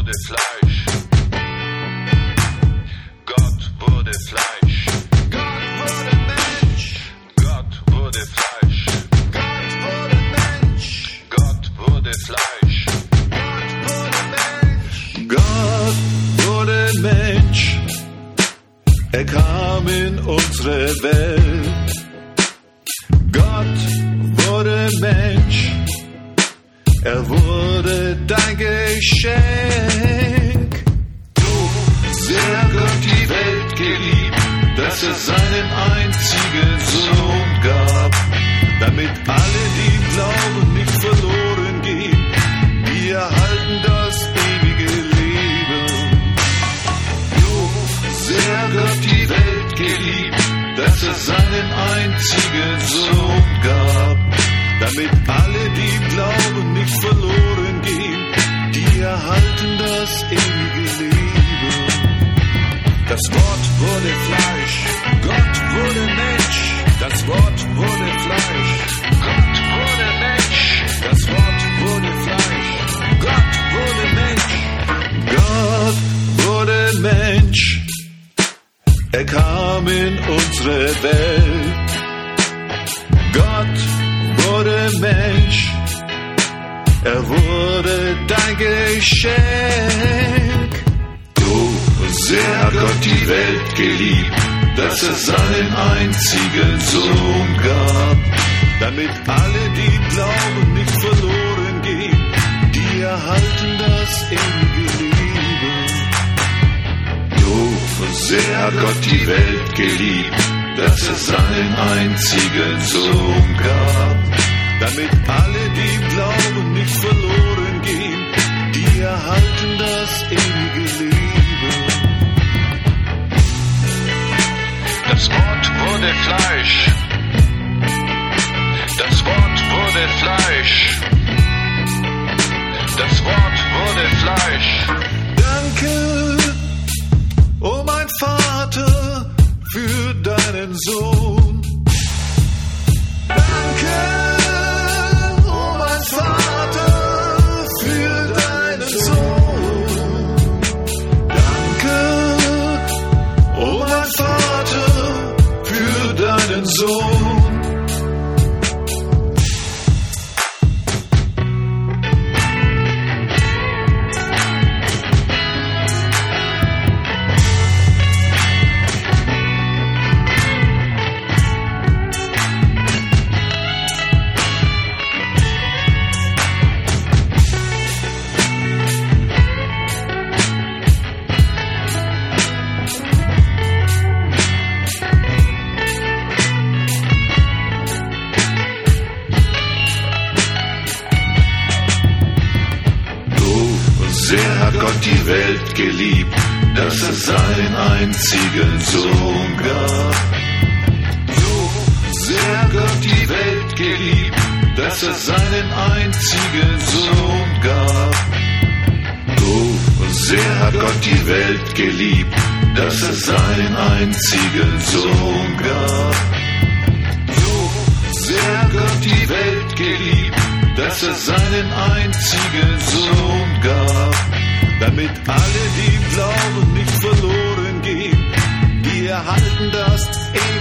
wurde Fleisch. Gott wurde Fleisch. Gott wurde Mensch. Gott wurde Fleisch. Gott wurde Mensch. Gott wurde Fleisch. Gott wurde Mensch. Gott wurde Mensch. Er kam in unsere Welt. Gott wurde Mensch. Er wurde dein Geschenk. So sehr Gott die Welt geliebt, Dass er seinen einzigen Sohn gab, damit alle, die ihm glauben, nicht verloren gehen, die erhalten das ewige Leben. so sehr Gott die Welt geliebt, Dass er seinen einzigen Sohn gab, damit alle, die ihm glauben, nicht verloren gehen, die erhalten das ewige Leben. Das Wort wurde Fleisch, Gott wurde Mensch. Das Wort wurde Fleisch, Gott wurde Mensch. das Wort wurde Fleisch, Gott wurde Mensch. Gott wurde Mensch. Er kam in unsere Welt. Gott wurde Mensch. Er wurde dein Geschenk. So sehr hat Gott die Welt geliebt, Dass er seinen einzigen Sohn gab, damit alle, die ihm glauben, nicht verloren gehen, die erhalten das ewige Leben. so sehr hat Gott die Welt geliebt, Dass er seinen einzigen Sohn gab, damit alle, die ihm glauben, nicht verloren gehen, die erhalten das ewige Leben. Das Wort wurde Fleisch. Das Wort wurde Fleisch. Das Wort wurde Fleisch. Danke, oh mein Vater, für deinen Sohn. Danke, oh mein Vater, für deinen Sohn. Danke, oh mein Vater, für deinen Sohn. sehr hat Gott die Welt geliebt, Dass er seinen einzigen Sohn gab. so sehr hat Gott die Welt geliebt, Dass er seinen einzigen Sohn gab. so sehr hat Gott die Welt geliebt, Dass er seinen einzigen Sohn gab. so sehr hat Gott die Welt geliebt, Dass er seinen einzigen Sohn gab, damit alle, die ihm glauben, nicht verloren gehen, die erhalten das ewige